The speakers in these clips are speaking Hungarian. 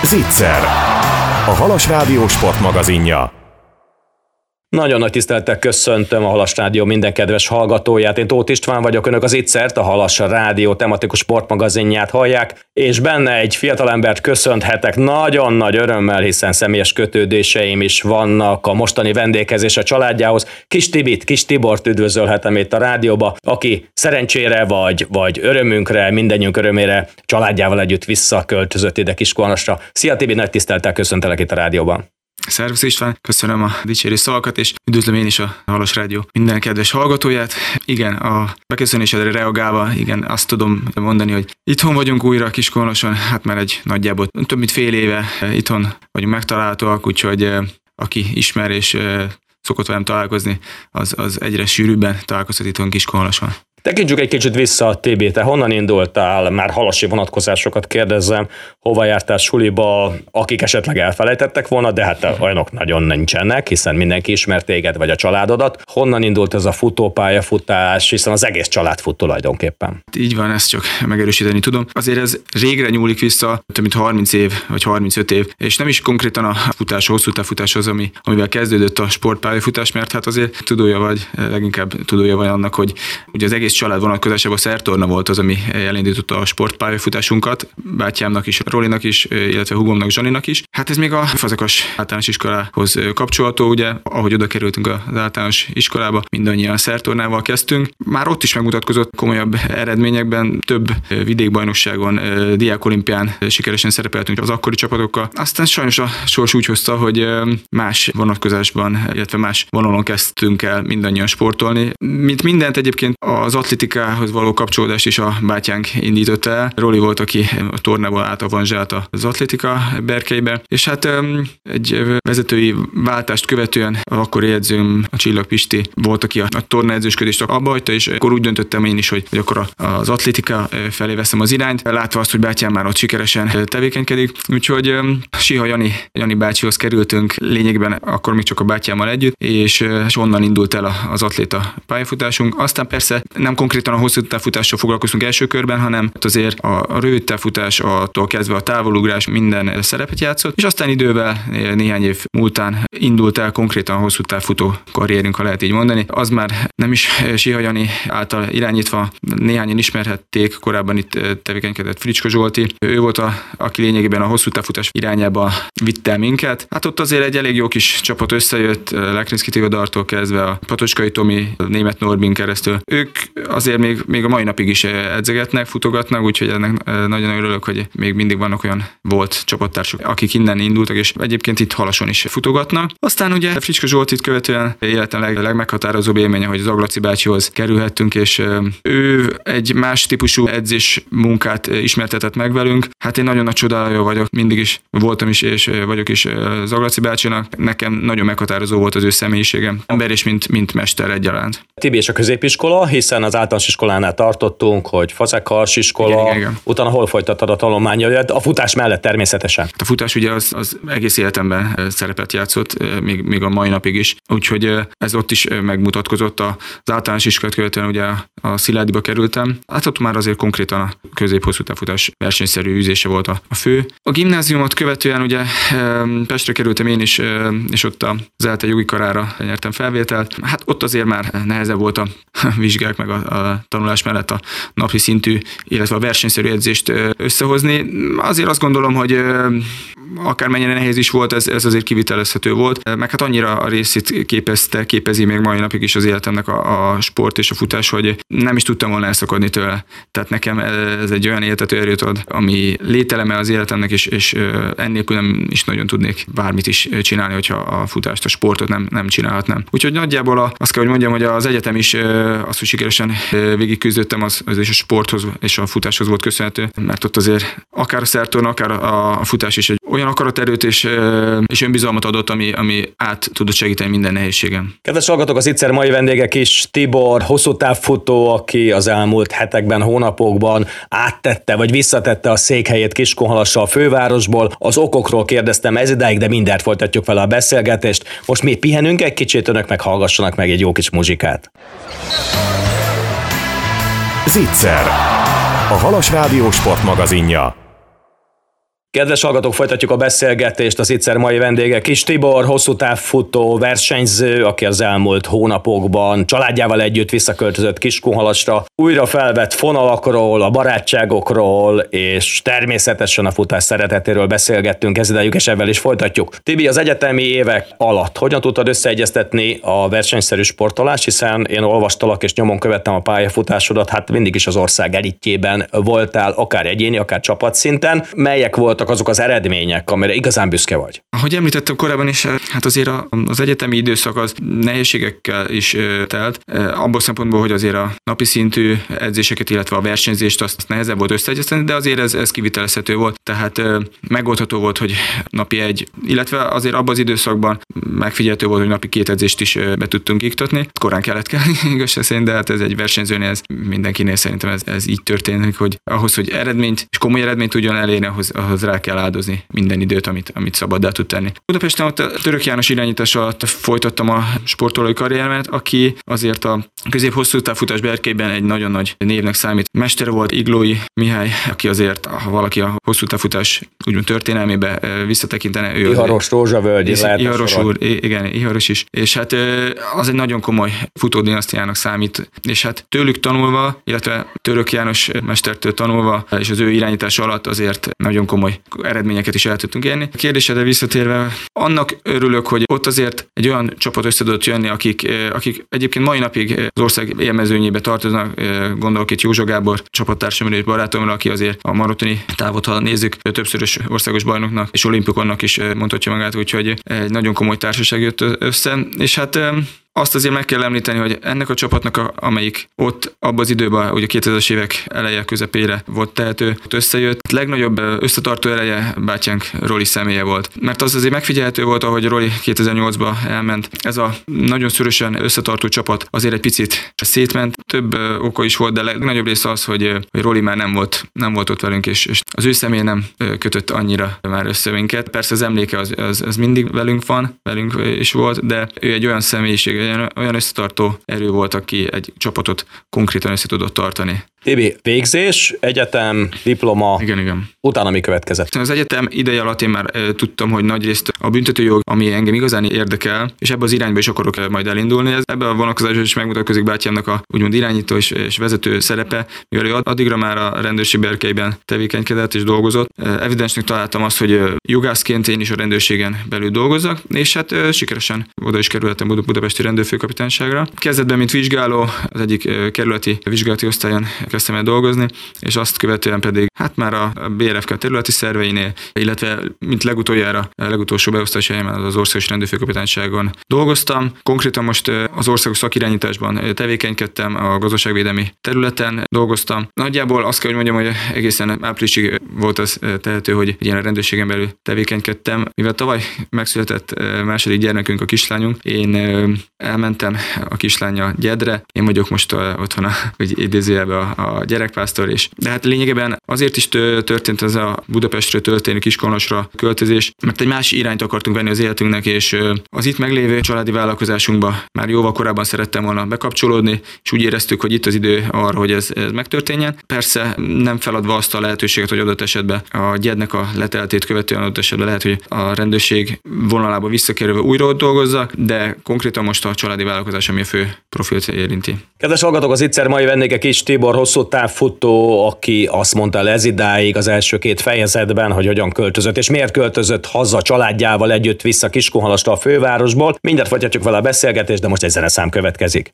Zicser, a Halas Rádió sportmagazinja. Nagyon nagy tisztelettel köszöntöm a Halas Rádió minden kedves hallgatóját. Én Tóth István vagyok, önök az Zicsert, a Halas Rádió tematikus sportmagazinját hallják, és benne egy fiatalembert köszönhetek nagyon nagy örömmel, hiszen személyes kötődéseim is vannak a mostani vendéghez és a családjához. Kis Tibort üdvözölhetem itt a rádióba, aki szerencsére vagy örömünkre, mindannyiunk örömére családjával együtt visszaköltözött ide Kiskunhalasra. Szia Tibi, nagy tisztelettel köszöntelek itt a rádióban. Szervusz István, köszönöm a dicsérő szavakat, és üdvözlöm én is a Halas Rádió minden kedves hallgatóját. Igen, a beköszönésedre reagálva, igen, azt tudom mondani, hogy itthon vagyunk újra Kiskunhalason, hát már egy nagyjából több mint fél éve itthon vagyunk megtalálhatóak, úgyhogy aki ismer és szokott velem találkozni, az egyre sűrűbben találkozhat itthon Kiskunhalason. Tekintsük egy kicsit vissza a Tibi, te honnan indultál, már halasi vonatkozásokat kérdezzem, hova jártál suliba, akik esetleg elfelejtettek volna, de hát olyanok nagyon nincsenek, hiszen mindenki ismer téged vagy a családodat. Honnan indult ez a futópályafutás, hiszen az egész család fut tulajdonképpen? Így van, ezt csak megerősíteni tudom. Azért ez régre nyúlik vissza, több mint 30 év vagy 35 év, és nem is konkrétan a futás, a hosszú távfutás az, amivel kezdődött a sportpályafutás, mert hát azért leginkább tudója vagy annak, hogy ugye az egész család vonatkozásában a szertorna volt az, ami elindította a sportpályafutásunkkat, bátyámnak is, Rolinak is, illetve húgomnak, Zsaninak is. Hát ez még a Fazekas általános iskolához kapcsolható, ugye, ahogy oda kerültünk az általános iskolába, mindannyian szertornával kezdtünk. Már ott is megmutatkozott komolyabb eredményekben, több vidékbajnokságon, diákolimpián sikeresen szerepeltünk az akkori csapatokkal. Aztán sajnos a sors úgy hozta, hogy más vonatkozásban, illetve más vonalon kezdtünk el mindannyian sportolni. Mint mindent egyébként az atlétikához való kapcsolódást is a bátyánk indította el. Roli volt, aki a tornából átavanzsált az atlétika berkeibe, és hát egy vezetői váltást követően akkori edzőm, a Csillag Pisti volt, aki a tornaedzősködést abba hagyta, és akkor úgy döntöttem én is, hogy akkor az atlétika felé veszem az irányt, látva azt, hogy bátyám már ott sikeresen tevékenykedik. Úgyhogy Siha Jani bácsihoz kerültünk lényegben akkor még csak a bátyámmal együtt, és onnan indult el az atléta pályafutásunk. Aztán persze nem konkrétan a hosszú távfutással foglalkoztunk első körben, hanem azért a rövid távfutás, attól kezdve a távolugrás minden szerepet játszott, és aztán idővel, néhány év múltán indult el konkrétan a hosszú távfutó karrierünk, ha lehet így mondani. Az már nem is Siha Jani által irányítva, néhányan ismerhették, korábban itt tevékenykedett Fricska Zsolti. Ő volt, aki lényegében a hosszú távfutás irányába vitte minket. Hát ott azért egy elég jó kis csapat összejött, Lekrinszki Tivodartól kezdve a Patocskai Tomi, Németh Norbin keresztül. Ők azért még a mai napig is edzegetnek, futogatnak, úgyhogy ennek nagyon örülök, hogy még mindig vannak olyan volt csapattársak, akik innen indultak, és egyébként itt Halason is futogatnak. Aztán ugye Fricska Zsoltit követően életem legmeghatározóbb élménye, hogy Zaglaci bácsihoz kerülhettünk, és ő egy más típusú edzés munkát ismertetett meg velünk. Hát én nagyon nagy csodálja vagyok, mindig is voltam is, és vagyok is Zaglaci bácsinak. Nekem nagyon meghatározó volt az ő személyiségem, ember és mint mester egyaránt. Tibi és a középiskola, hiszen az általános iskolánál tartottunk, hogy Fazekas iskola, igen. Utána hol folytattad a tanulmányodat? A futás mellett természetesen. A futás ugye az egész életemben szerepet játszott, még a mai napig is, úgyhogy ez ott is megmutatkozott. Az általános iskolát követően ugye a Szilárdiba kerültem, hát ott már azért konkrétan a közép-hosszú távfutás versenyszerű űzése volt a fő. A gimnáziumot követően ugye Pestre kerültem én is, és ott az ELTE jogi karára nyertem felvételt. Hát ott azért már nehezebb volt a vizsgák meg a tanulás mellett a napi szintű, illetve a versenyszerű edzést összehozni. Azért azt gondolom, hogy akármennyire nehéz is volt, ez azért kivitelezhető volt, meg hát annyira a részét képezi még mai napig is az életemnek a sport és a futás, hogy nem is tudtam volna elszakadni tőle. Tehát nekem ez egy olyan életető erőt, ami lételeme az életemnek, és ennélkül nem is nagyon tudnék bármit is csinálni, hogyha a futást, a sportot nem csinálhatnám. Úgyhogy nagyjából azt kell, hogy mondjam, hogy az egyetem is azt, hogy sikeresen végigküzdöttem, az is a sporthoz és a futáshoz volt köszönhető, mert ott azért akár a szertorna, akár a futás is egy olyan akaraterőt és önbizalmat adott, ami át tudott segíteni minden nehézségen. Kedves hallgatók, az Zicser mai vendége Kis Tibor, hosszú távfutó, aki az elmúlt hetekben, hónapokban áttette vagy visszatette a székhelyét Kiskunhalasra a fővárosból. Az okokról kérdeztem ez idáig, de mindent folytatjuk vele a beszélgetést. Most mi pihenünk egy kicsit, önök meg hallgassanak meg egy jó kis muzsikát. Zicser, a Halas Rádió sportmagazinja. Kedves hallgatók, folytatjuk a beszélgetést. Az Ittszer mai vendége Kiss Tibor, hosszú távfutó, versenyző, aki az elmúlt hónapokban családjával együtt visszaköltözött Kiskunhalasra, újra felvett fonalakról, a barátságokról, és természetesen a futás szeretetéről beszélgettünk ez idejük, és ebben is folytatjuk. Tibi, az egyetemi évek alatt hogyan tudtad összeegyeztetni a versenyszerű sportolást, hiszen én olvastalak és nyomon követtem a pályafutásodat, hát mindig is az ország elitjében voltál, akár egyéni, akár csapatszinten. Melyek voltak azok az eredmények, amire igazán büszke vagy? Ahogy említettem korábban is, hát azért az egyetemi időszak az nehézségekkel is telt, abból szempontból, hogy azért a napi szintű edzéseket, illetve a versenyzést azt nehezebb volt összeegyeztetni, de azért ez kivitelezhető volt, tehát megoldható volt, hogy napi egy, illetve azért abban az időszakban megfigyelhető volt, hogy napi 2 edzést is be tudtunk iktatni. Korán kellett kelni, igazság szerint, de hát ez egy versenyzőnél, ez mindenkinél szerintem ez így történik, hogy ahhoz, hogy eredményt és komoly eredményt tudjon elérni, ahhoz rá kell áldozni minden időt, amit szabaddá tud tenni. Budapesten ott a Török János irányítás alatt folytattam a sportolói karrieremet, aki azért a közép-hosszú távfutás berkeiben egy nagyon nagy névnek számít. Mestere volt Iglói Mihály, aki azért, ha valaki a hosszú távfutás úgymond történelmébe visszatekintene, ő Iharos Rózsavölgyi, Iharos úr, igen, Iharos is. És hát az egy nagyon komoly futódinasztiának számít, és hát tőlük tanulva, illetve Török János mestertől tanulva, és az ő irányítása alatt azért nagyon komoly eredményeket is el tudtunk érni. A kérdésedre visszatérve, annak örülök, hogy ott azért egy olyan csapat össze tudott jönni, akik egyébként mai napig az ország élmezőnyébe tartoznak, gondolok itt Józsa Gábor csapattársamra és barátomra, aki azért a maratoni távot, ha nézzük, többszörös országos bajnoknak és olimpikonnak is mondhatja magát, úgyhogy egy nagyon komoly társaság jött össze, és hát azt azért meg kell említeni, hogy ennek a csapatnak, amelyik ott abban az időben, ugye 2000-es évek eleje közepére volt tehető, összejött, legnagyobb összetartó ereje bátyánk Roli személye volt. Mert az azért megfigyelhető volt, ahogy Roli 2008-ba elment. Ez a nagyon szorosan összetartó csapat azért egy picit szétment. Több oka is volt, de legnagyobb része az, hogy Roli már nem volt ott velünk, és az ő személy nem kötött annyira már össze minket. Persze az emléke az mindig velünk is volt, de ő egy olyan személyiség, olyan összetartó erő volt, aki egy csapatot konkrétan össze tudott tartani. Tibi, végzés, egyetem, diploma, igen. Utána mi következett? Az egyetem ideje alatt én már tudtam, hogy nagyrészt a büntetőjog, ami engem igazán érdekel, és ebbe az irányba is akarok majd elindulni. Ebben a vonatkozásban is megmutatkozik bátyámnak a úgymond irányító és vezető szerepe, mivel ő addigra már a rendőrség berkeiben tevékenykedett és dolgozott. Evidensnek találtam azt, hogy jogászként én is a rendőrségen belül dolgozzak, és hát sikeresen oda is kerültem budapesti rendőrfőkapitányságra. Kezdetben, mint vizsgáló, az egyik kerületi vizsgálati osztályon kezdtem el dolgozni, és azt követően pedig hát már a BRFK területi szerveinél, illetve mint legutolsó beosztási helyemen az országos rendőrfőkapitányságon dolgoztam. Konkrétan most az országos szakirányításban tevékenykedtem, a gazdaságvédelmi területen dolgoztam. Nagyjából azt kell, hogy mondjam, hogy egészen áprilisig volt az tehető, hogy ilyen a rendőrségen belül tevékenykedtem. Mivel tavaly megszületett második gyermekünk, a kislányunk, én elmentem a kislánya Gyedre, én vagyok most otthon hogy idézőjelben a gyerekpásztor is. De hát lényegében azért is történt ez a Budapestről történő Kiskunhalasra költözés, mert egy más irányt akartunk venni az életünknek, és az itt meglévő családi vállalkozásunkba már jóval korábban szerettem volna bekapcsolódni, és úgy éreztük, hogy itt az idő arra, hogy ez megtörténjen. Persze nem feladva azt a lehetőséget, hogy adott esetben a Gyednek a leteltét követően adott esetben lehet, hogy a rendőrség vonalába visszakerülve újra ott dolgozzak, de konkrétan most a családi vállalkozás, ami a fő profilt érinti. Kedves hallgatók, az Ittszer mai vendége Kiss Tibor, hosszú távfutó, aki azt mondta el ez idáig az első 2 fejezetben, hogy hogyan költözött, és miért költözött haza családjával együtt vissza Kiskunhalasra, a fővárosból. Mindjárt folytatjuk vele a beszélgetést, de most egy zeneszám következik.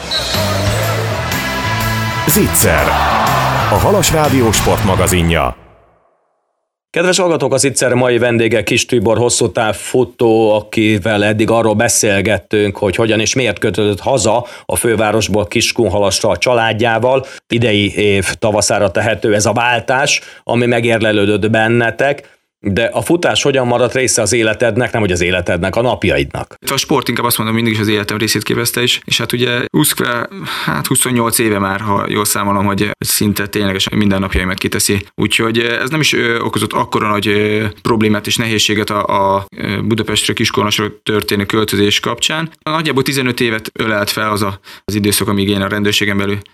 Ittszer, a Halas Rádió sportmagazinja. Kedves hallgatók, az Ittszer mai vendége Kiss Tibor, hosszú távfutó, akivel eddig arról beszélgettünk, hogy hogyan és miért költözött haza a fővárosból Kiskunhalasra a családjával. Idei év tavaszára tehető ez a váltás, ami megérlelődött bennetek. De a futás hogyan maradt része az életednek, nem hogy az életednek, a napjaidnak? A sport inkább azt mondom, mindig is az életem részét képezte is, és hát ugye 28 éve már, ha jól számolom, hogy szinte ténylegesen minden napjaimat kiteszi. Úgyhogy ez nem is okozott akkora nagy problémát és nehézséget a Budapestről Kiskunhalasra történő költözés kapcsán. Nagyjából 15 évet ölelt fel az időszak, amíg én a rendőrségen belül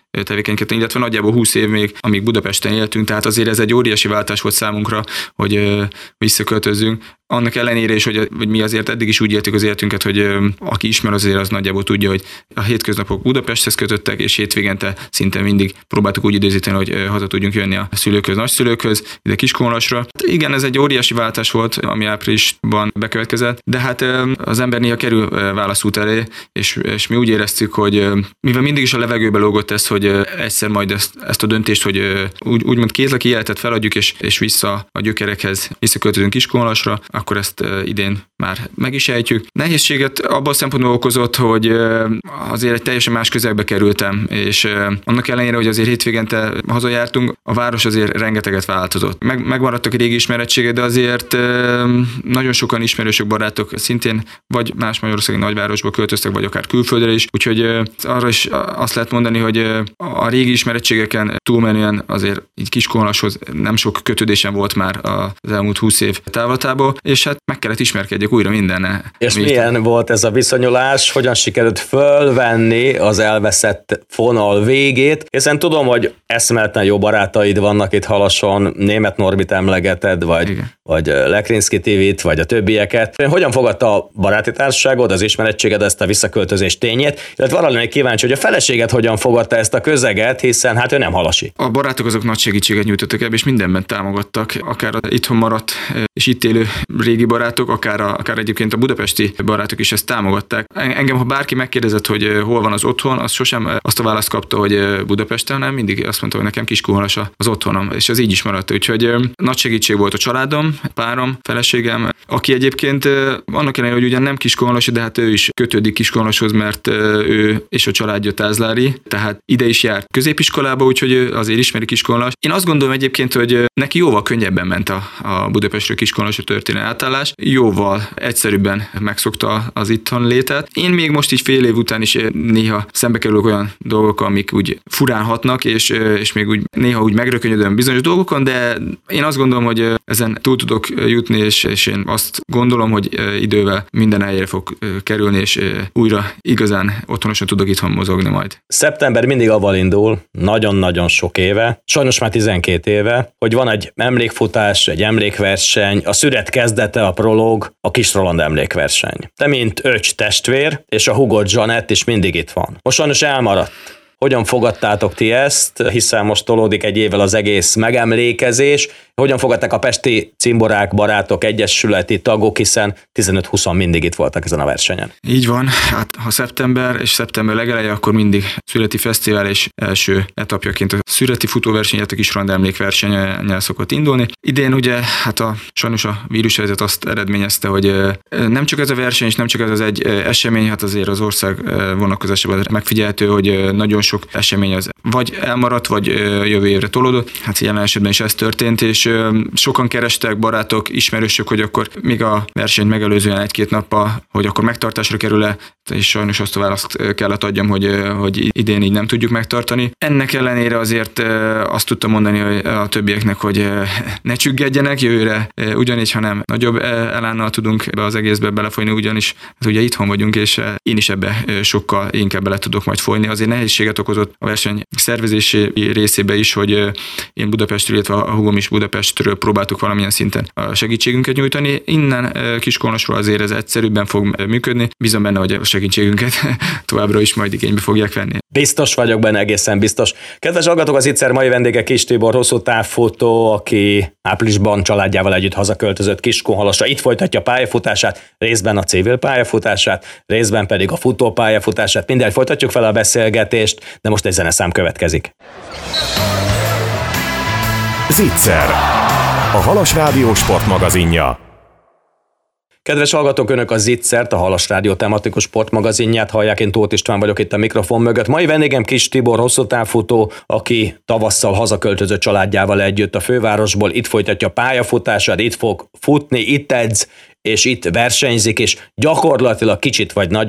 tevékenykedtünk, illetve nagyjából 20 év még, amíg Budapesten éltünk, tehát azért ez egy óriási váltás volt számunkra, hogy visszaköltözzünk. Annak ellenére is, hogy mi azért eddig is úgy éltük az életünket, hogy aki ismer azért az nagyjából tudja, hogy a hétköznapok Budapesthez kötöttek, és hétvégente szinte mindig próbáltuk úgy időzíteni, hogy haza tudjunk jönni a szülőkhöz, nagyszülőkhöz, ide Kiskunhalasra. Igen, ez egy óriási váltás volt, ami áprilisban bekövetkezett, de hát az ember néha kerül válaszút elé, és mi úgy éreztük, hogy mivel mindig is a levegőbe lógott ez, hogy egyszer majd ezt a döntést, hogy úgymond kézlaki életet feladjuk, és vissza a gyökerekhez visszaköltözünk Kiskunhalasra, akkor ezt idén már meg is ejtjük. Nehézséget abban a szempontból okozott, hogy azért egy teljesen más közegbe kerültem, és annak ellenére, hogy azért hétvégente hazajártunk, a város azért rengeteget változott. Megmaradtak a régi ismerettségek, de azért nagyon sokan ismerősök, barátok szintén vagy más magyarországi nagyvárosba költöztek, vagy akár külföldre is, úgyhogy arra is azt lehet mondani, hogy a régi ismerettségeken túlmenően azért így Kiskunhalashoz nem sok kötődésem volt már az elmúlt 20 év távlatából, és hát meg kellett ismerkedjek újra mindennel. És milyen volt ez a viszonyulás? Hogyan sikerült fölvenni az elveszett fonal végét? Hiszen tudom, hogy eszméletlen jó barátaid vannak itt Halason, Németh Norbit emlegeted, vagy Lekrinszki TV-t, vagy a többieket. Hogyan fogadta a baráti társaságod, az ismerettséged ezt a visszaköltözés tényét? Illetve arra lennék kíváncsi, hogy a feleséged hogyan fogadta ezt a közeget, hiszen hát ő nem halasi. A barátok azok nagy segítséget nyújtottak ebbe, és mindenben támogattak, akár itthon maradt és itt élő régi barátok, akár egyébként a budapesti barátok is ezt támogatták. Engem, ha bárki megkérdezett, hogy hol van az otthon, az sosem azt a választ kapta, hogy Budapesten, hanem mindig azt mondta, hogy nekem Kiskunhalas az otthonom, és ez így is maradt. Úgyhogy nagy segítség volt a családom, párom, feleségem, aki egyébként annak ellenére, hogy ugyan nem Kiskunhalasi, de hát ő is kötődik Kiskunhalashoz, mert ő és a családja tázlári, tehát ide is járt középiskolába, úgyhogy azért ismeri Kiskunhalas. Én azt gondolom egyébként, hogy neki jóval könnyebben ment a Budapestről Kiskunhalasra történő átállás, jóval egyszerűbben megszokta az itthon létet. Én még most így fél év után is néha szembe kerülök olyan dolgokkal, amik úgy furán hatnak, és még úgy néha úgy megrökönyödöm bizonyos dolgokon, de én azt gondolom, hogy ezen túl tudok jutni, és én azt gondolom, hogy idővel minden helyére fog kerülni, és újra igazán otthonosan tudok itthon mozogni majd. Szeptember mindig avval indul, nagyon-nagyon sok éve, sajnos már 12 éve, hogy van egy emlékfutás, egy emlékverseny, a szüret kezdete, a prológ, a Kis Roland emlékverseny. Te mint öcs testvér, és a húgod Zsanett is mindig itt van. Most sajnos elmaradt. Hogyan fogadtátok ti ezt, hiszen most tolódik egy évvel az egész megemlékezés, hogyan fogadták a pesti cimborák, barátok, egyesületi tagok, hiszen 15-20 mindig itt voltak ezen a versenyen. Így van, hát ha szeptember és szeptember legeleje, akkor mindig születi fesztivál és első etapjaként a születi futóversenyet, a Kis Roland emlékversennyel szokott indulni. Idén ugye, hát sajnos a vírushelyzet azt eredményezte, hogy nem csak ez a verseny, és nem csak ez az egy esemény, hát azért az ország vonatkozásában megfigyelhető, hogy nagyon sok esemény az vagy elmaradt, vagy jövő évre tolódott. Hát jelen esetben is ez történt, és sokan kerestek, barátok, ismerősök, hogy akkor még a versenyt megelőzően egy-két nappal, hogy akkor megtartásra kerül-e, és sajnos azt a választ kellett adjam, hogy idén így nem tudjuk megtartani. Ennek ellenére azért azt tudtam mondani a többieknek, hogy ne csüggedjenek jövőre, ugyanígy, hanem nagyobb elánnal tudunk be az egészbe belefolyni, ugyanis hát ugye itthon vagyunk, és én is ebbe sokkal inkább bele tudok majd folyni. Azért nehézséget okozott a verseny szervezési részébe is, hogy én Budapestről, illetve a húgom is Budapestről próbáltuk valamilyen szinten a segítségünket nyújtani. Innen Kiskunhalasról azért ez egyszerűbben fog működni. Bízom benne, hogy a segítségünket továbbra is majd igénybe fogják venni. Biztos vagyok benne, egészen biztos. Kedves hallgatók, az ITSZER mai vendége Kiss Tibor, hosszú távfutó, aki áprilisban családjával együtt hazaköltözött Kiskunhalasra. Itt folytatja pályafutását, részben a civil pályafutását, részben pedig a futó pályafutását. Mindjárt folytatjuk fel a beszélgetést, de most egy zeneszám következik. ITSZER, a Halas Rádió sportmagazinja. Kedves hallgatók, önök az ITSZER-t, a Halas Rádió tematikus sportmagazinját hallják, én Tóth István vagyok itt a mikrofon mögött. Mai vendégem Kiss Tibor, hosszú távfutó, aki tavasszal hazaköltözött családjával együtt a fővárosból, itt folytatja pályafutását, itt fog futni, itt edz, és itt versenyzik, és gyakorlatilag kicsit vagy nagyon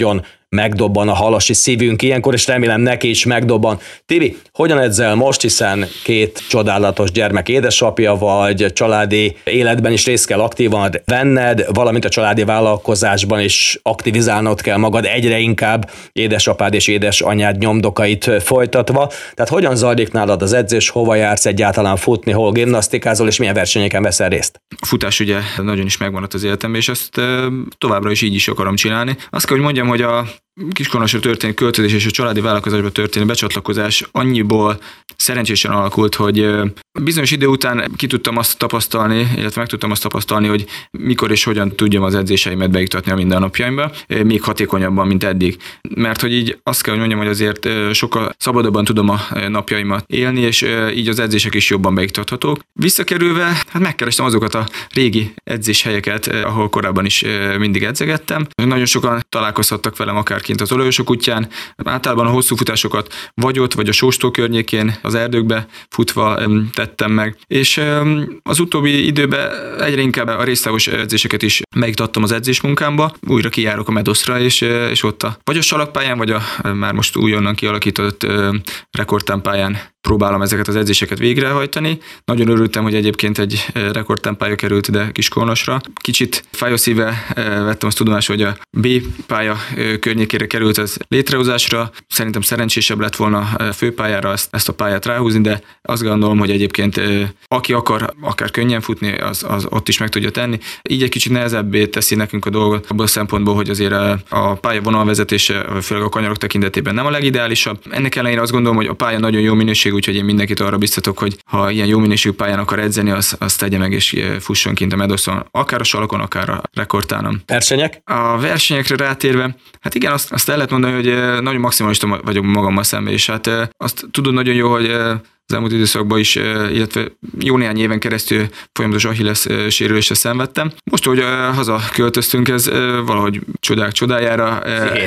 megdobban a halasi szívünk ilyenkor, és remélem neki is megdobban. Tibi, hogyan edzel most, hiszen 2 csodálatos gyermek édesapja vagy, családi életben is részt kell aktívan venned, valamint a családi vállalkozásban is aktivizálnod kell magad egyre inkább édesapád és édesanyád nyomdokait folytatva. Tehát hogyan zajlik nálad az edzés, hova jársz egyáltalán futni, hol gimnasztikázol, és milyen versenyeken veszel részt? A futás ugye nagyon is megmaradt az életemben, és azt továbbra is így is akarom csinálni. Azt kell, hogy mondjam, hogy a Kiskunhalasra történő költözés és a családi vállalkozásba történő becsatlakozás annyiból szerencsésen alakult, hogy bizonyos idő után ki tudtam azt tapasztalni, illetve meg tudtam azt tapasztalni, hogy mikor és hogyan tudjam az edzéseimet beiktatni a mindennapjaimba, még hatékonyabban, mint eddig. Mert hogy így azt kell, hogy mondjam, hogy azért sokkal szabadabban tudom a napjaimat élni, és így az edzések is jobban beiktathatók. Visszakerülve, hát megkerestem azokat a régi edzéshelyeket, ahol korábban is mindig edzegettem. Nagyon sokan találkozhattak velem akár kint az Olajosok útján, általában a hosszú futásokat vagy ott, vagy a Sóstó környékén, az erdőkbe futva tettem meg. És az utóbbi időben egyre inkább a résztávos edzéseket is megiktattam az edzésmunkámba, újra kijárok a Medoszra, és ott vagy a salakpályán, vagy a már most újonnan kialakított rekordtámpályán próbálom ezeket az edzéseket végrehajtani. Nagyon örültem, hogy egyébként egy rekordtámpálya került ide Kiskunhalasra. Kicsit fájó szívvel vettem azt tudomásul, hogy a B pálya környékére került ez létrehozásra. Szerintem szerencsésebb lett volna a főpályára ezt a pályát ráhúzni, de azt gondolom, hogy egyébként aki akar akár könnyen futni, az ott is meg tudja tenni. Így egy kicsit nehezebbé teszi nekünk a dolgot abból a szempontból, hogy azért a pálya vonalvezetése, főleg a kanyarok tekintetében nem a legideálisabb. Ennek ellenére azt gondolom, hogy a pálya nagyon jó minőségű, úgyhogy én mindenkit arra biztatok, hogy ha ilyen jó minőségű pályán akar edzeni, azt tegye meg és fusson kint a Medoszon, akár a salakon, akár a rekordtánon. Versenyek? A versenyekre rátérve, hát igen, azt el lehet mondani, hogy nagyon maximalista vagyok magammal szemben, és hát azt tudod nagyon jó, hogy az elmúlt időszakban is, illetve jó néhány éven keresztül folyamatos Achilles sérülésre szenvedtem. Most, hogy haza költöztünk, ez valahogy csodák csodájára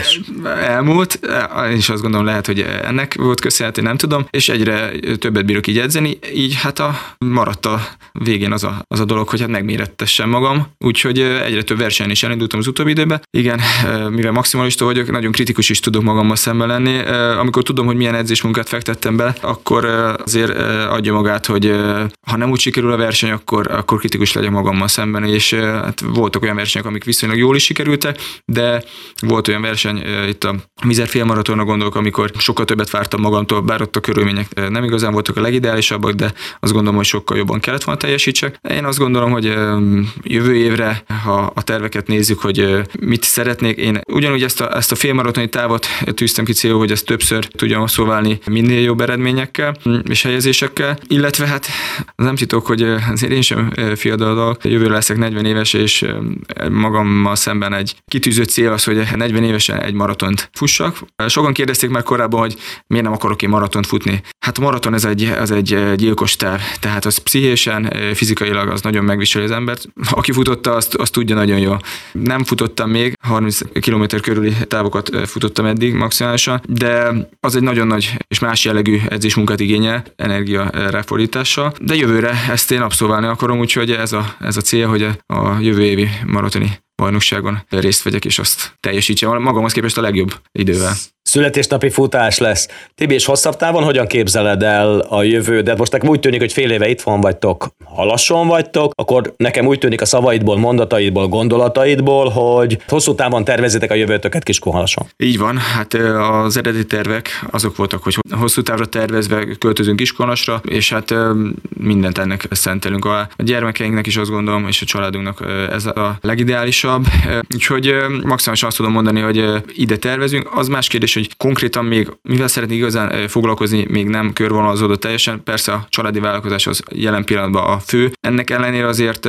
elmúlt, és azt gondolom lehet, hogy ennek volt köszönhető, nem tudom, és egyre többet bírok így edzeni, így hát maradt a végén az a dolog, hogy hát megmérettessem magam, úgyhogy egyre több versenyen is elindultam az utóbbi időben. Igen, mivel maximalista vagyok, nagyon kritikus is tudok magammal szemben lenni. Amikor tudom, hogy milyen edzésmunkát fektettem be, akkor azért adja magát, hogy ha nem úgy sikerül a verseny, akkor kritikus legyek magammal szemben, és hát voltak olyan versenyek, amik viszonylag jól is sikerültek, de volt olyan verseny, itt a Mizer félmaratonra gondolok, amikor sokkal többet vártam magamtól, bár ott a körülmények nem igazán voltak a legideálisabbak, de azt gondolom, hogy sokkal jobban kellett volna teljesítsek. Én azt gondolom, hogy jövő évre, ha a terveket nézzük, hogy mit szeretnék, én ugyanúgy ezt a félmaratoni távot tűztem ki célul, hogy ezt többször tudjam abszolválni minél jobb eredményekkel és helyezésekkel, illetve hát nem titok, hogy azért én sem fiatal, jövőre leszek 40 éves, és magammal szemben egy kitűzött cél az, hogy 40 évesen egy maratont fussak. Sokan kérdezték már korábban, hogy miért nem akarok én maratont futni. Hát a maraton ez egy gyilkos táv, tehát az pszichésen, fizikailag az nagyon megviseli az embert. Aki futotta, azt tudja nagyon jól. Nem futottam még, 30 km körüli távokat futottam eddig maximálisan, de az egy nagyon nagy és más jellegű edzésmunkát igényel, energia ráfordítással, de jövőre ezt én abszolválni akarom, úgyhogy ez a cél, hogy a jövő évi maratoni bajnokságon részt vegyek, és azt teljesítsem magamhoz képest a legjobb idővel. Születésnapi futás lesz. Tibi, és hosszabb távon hogyan képzeled el a jövődet? Most nekem úgy tűnik, hogy fél éve itt van vagytok, Halason vagytok, akkor nekem úgy tűnik a szavaidból, mondataidból, gondolataidból, hogy hosszú távon tervezitek a jövőtöket Kiskunhalason. Így van, hát az eredeti tervek azok voltak, hogy hosszú távra tervezve költözünk Kiskunhalasra, és hát mindent ennek szentelünk. A gyermekeinknek is azt gondolom, és a családunknak ez a legideálisabb. Úgyhogy maximálisan azt tudom mondani, hogy ide tervezünk. Az más kérdés, hogy konkrétan még mivel szeretnék igazán foglalkozni, még nem körvonalazódott teljesen. Persze a családi vállalkozás az jelen pillanatban a fő. Ennek ellenére azért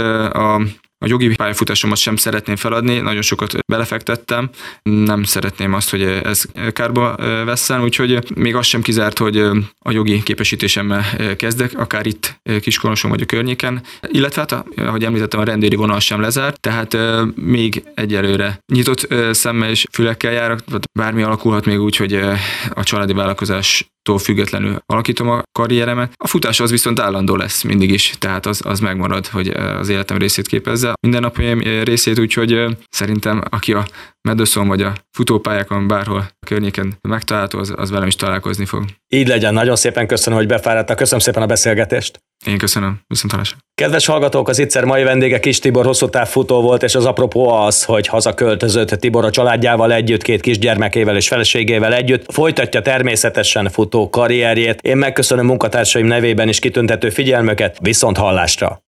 a jogi pályafutásomat sem szeretném feladni, nagyon sokat belefektettem, nem szeretném azt, hogy ez kárba vesszen, úgyhogy még az sem kizárt, hogy a jogi képesítésemmel kezdek, akár itt Kiskunhalason vagy a környéken, illetve hát, ahogy említettem, a rendőri vonal sem lezárt, tehát még egyelőre nyitott szemmel és fülekkel járok, bármi alakulhat még úgy, hogy a családi vállalkozástól függetlenül alakítom a karrieremet. A futás az viszont állandó lesz mindig is, tehát az megmarad, hogy az életem részét képezze, mindennapjaim részét, úgyhogy szerintem aki a Madison vagy a futópályákon, bárhol a környéken megtalálható, az velem is találkozni fog. Így legyen, nagyon szépen köszönöm, hogy befáradtak, köszönöm szépen a beszélgetést. Én köszönöm, viszontlátásra. Kedves hallgatók, az Ittszer mai vendége Kis Tibor hosszú távfutó volt, és az apropó az, hogy hazaköltözött Tibor a családjával együtt, 2 kisgyermekével és feleségével együtt, folytatja természetesen futó karrierjét. Én megköszönöm munkatársaim nevében is kitüntető figyelmüket, viszont hallásra!